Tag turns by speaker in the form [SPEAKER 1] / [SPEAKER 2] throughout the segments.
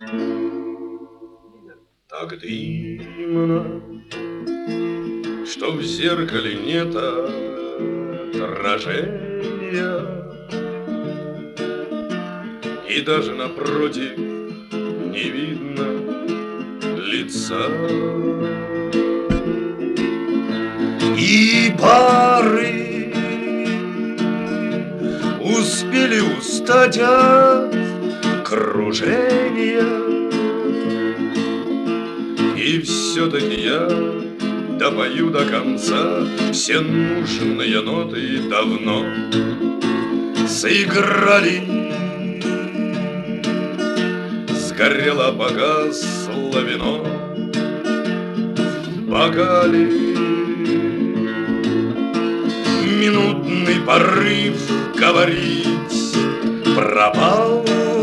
[SPEAKER 1] Так дымно, что в зеркале нет отражения, и даже напротив не видно лица. И пары успели устать от кружения, и все-таки я допою до конца. Все нужные ноты давно заиграли. Сгорело, погасло вино в бокале. Минутный порыв говорить пропал,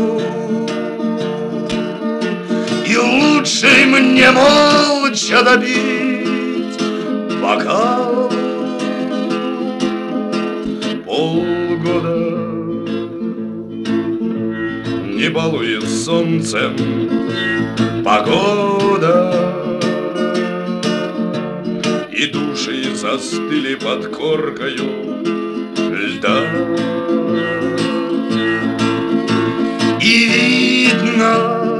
[SPEAKER 1] и лучше мне молча добить бокал. Полгода не балует солнцем погода, и души застыли под коркою льда. И видно,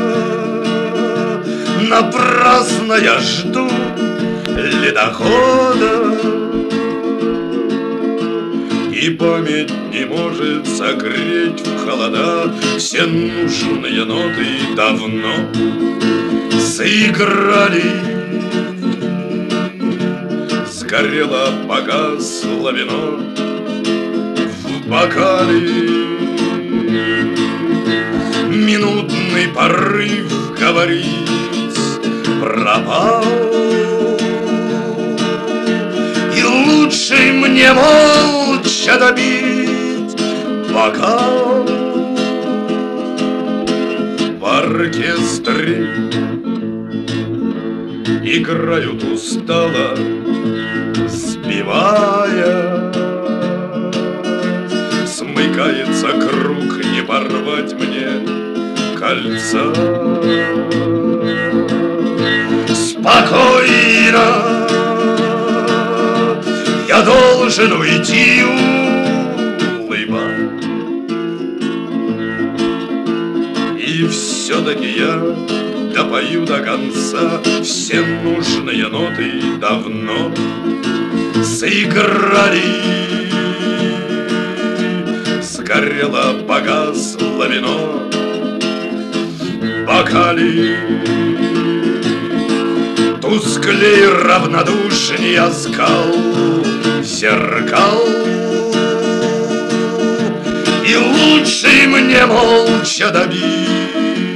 [SPEAKER 1] напрасно я жду ледохода, и память не может согреть в холода. Все нужные ноты давно заиграли. Сгорело, погасло вино в бокале. Минутный порыв говорить пропал, и лучше мне молча добить бокал. В оркестре играют устало, сбивая. Смыкается круг, не порвать мне кольца. Спокойно я должен уйти, улыбаясь. И все-таки я допою до конца. Все нужные ноты давно заиграли. Сгорело, погасло вино в бокале. Тусклей, равнодушней оскал зеркал, и лучше мне молча добить